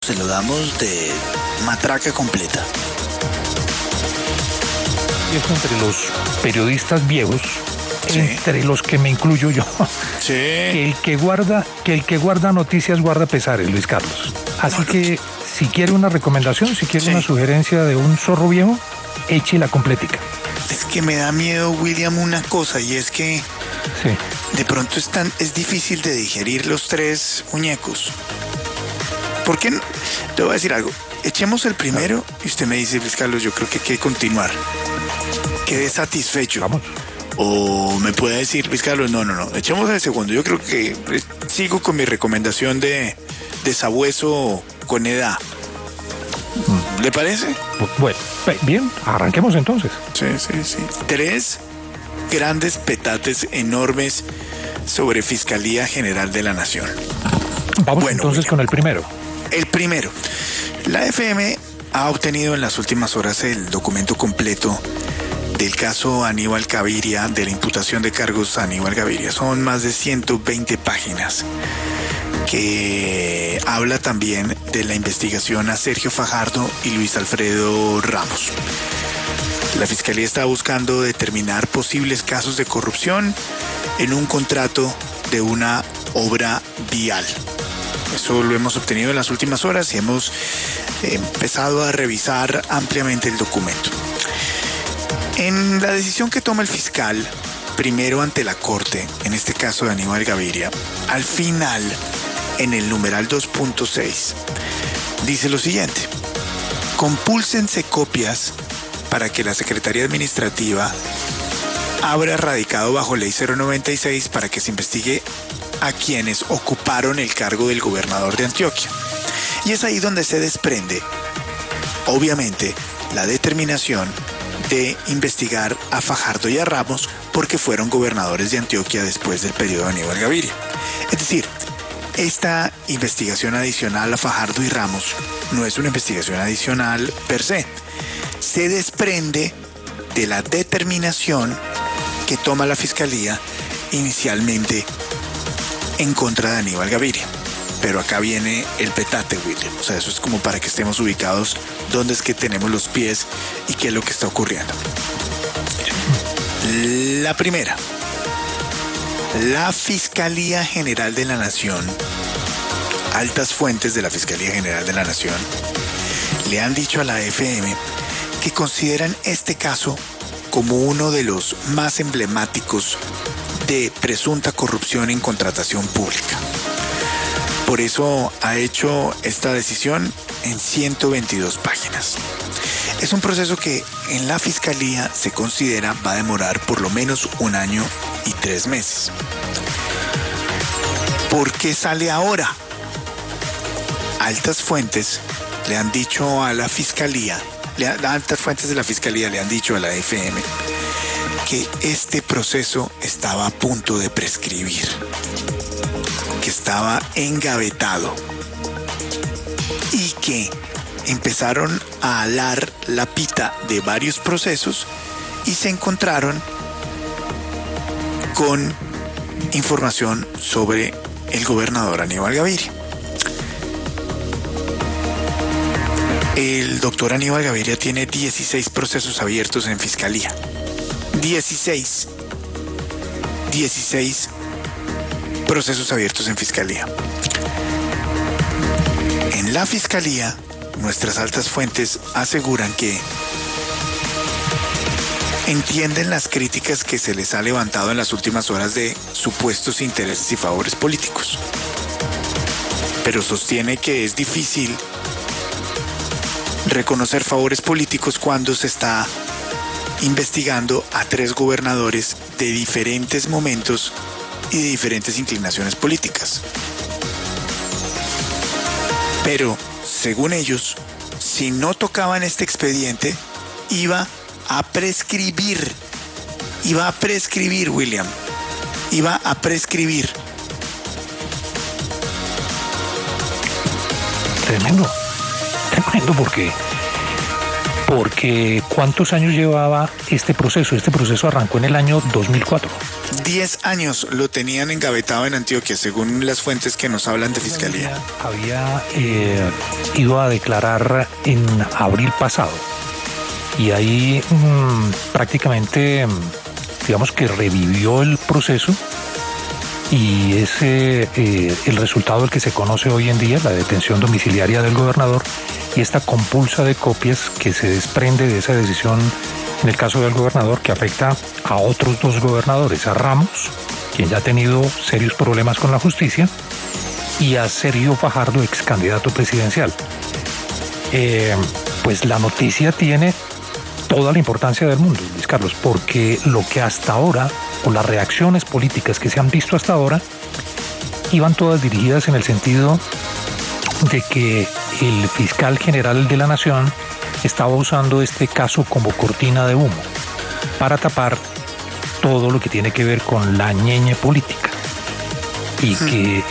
Se lo damos de matraca completa. Viejo entre los periodistas viejos, Sí. entre los que me incluyo yo, Sí. que el que guarda noticias guarda pesares, Luis Carlos. Así que si quiere una recomendación, si quiere Sí. una sugerencia de un zorro viejo, eche la completica. Es que me da miedo, William, una cosa, y es que Sí. de pronto es difícil de digerir los tres muñecos. ¿Por qué no? Te voy a decir algo. Echemos el primero y usted me dice, Luis Carlos, yo creo que hay que continuar. Quedé satisfecho. Vamos. O me puede decir, Luis Carlos, no. Echemos el segundo. Yo creo que sigo con mi recomendación de sabueso con edad. ¿Le parece? Bueno, bien, arranquemos entonces. Sí. Tres grandes petates enormes sobre Fiscalía General de la Nación. Vamos Bueno, entonces William. con el primero. El primero, la FM ha obtenido en las últimas horas el documento completo del caso Aníbal Gaviria, de la imputación de cargos a Aníbal Gaviria. Son más de 120 páginas que habla también de la investigación a Sergio Fajardo y Luis Alfredo Ramos. La Fiscalía está buscando determinar posibles casos de corrupción en un contrato de una obra vial. Eso lo hemos obtenido en las últimas horas y hemos empezado a revisar ampliamente el documento. En la decisión que toma el fiscal, primero ante la Corte, en este caso de Aníbal Gaviria, al final, en el numeral 2.6, dice lo siguiente: compúlsense copias para que la Secretaría Administrativa abra radicado bajo Ley 096 para que se investigue a quienes ocuparon el cargo del gobernador de Antioquia. Y es ahí donde se desprende, obviamente, la determinación de investigar a Fajardo y a Ramos porque fueron gobernadores de Antioquia después del periodo de Aníbal Gaviria. Es decir, esta investigación adicional a Fajardo y Ramos no es una investigación adicional per se. Se desprende de la determinación que toma la Fiscalía inicialmente en contra de Aníbal Gaviria. Pero acá viene el petate, William. O sea, eso es como para que estemos ubicados dónde es que tenemos los pies y qué es lo que está ocurriendo. La primera. La Fiscalía General de la Nación, altas fuentes de la Fiscalía General de la Nación, le han dicho a la FM que consideran este caso como uno de los más emblemáticos de presunta corrupción en contratación pública. Por eso ha hecho esta decisión en 122 páginas. Es un proceso que en la Fiscalía se considera va a demorar por lo menos 1 año y 3 meses. ¿Por qué sale ahora? Altas fuentes le han dicho a la Fiscalía, altas fuentes de la Fiscalía le han dicho a la FM que este proceso estaba a punto de prescribir, que estaba engavetado y que empezaron a alar la pita de varios procesos y se encontraron con información sobre el gobernador Aníbal Gaviria. El doctor Aníbal Gaviria tiene 16 procesos abiertos en Fiscalía. 16 procesos abiertos en Fiscalía. En la Fiscalía, nuestras altas fuentes aseguran que entienden las críticas que se les ha levantado en las últimas horas de supuestos intereses y favores políticos, pero sostiene que es difícil reconocer favores políticos cuando se está investigando a 3 gobernadores de diferentes momentos y de diferentes inclinaciones políticas. Pero, según ellos, si no tocaban este expediente, iba a prescribir, William. Iba a prescribir. Tremendo porque ¿cuántos años llevaba este proceso? Este proceso arrancó en el año 2004. 10 años lo tenían engavetado en Antioquia, según las fuentes que nos hablan de fiscalía. Había ido a declarar en abril pasado y ahí prácticamente, digamos que revivió el proceso y es el resultado el que se conoce hoy en día, la detención domiciliaria del gobernador y esta compulsa de copias que se desprende de esa decisión en el caso del gobernador, que afecta a otros 2 gobernadores, a Ramos, quien ya ha tenido serios problemas con la justicia, y a Sergio Fajardo, ex candidato presidencial. Pues la noticia tiene toda la importancia del mundo, Luis Carlos, porque lo que hasta ahora, o las reacciones políticas que se han visto hasta ahora, iban todas dirigidas en el sentido de que el fiscal general de la Nación estaba usando este caso como cortina de humo para tapar todo lo que tiene que ver con la ñeñe política y que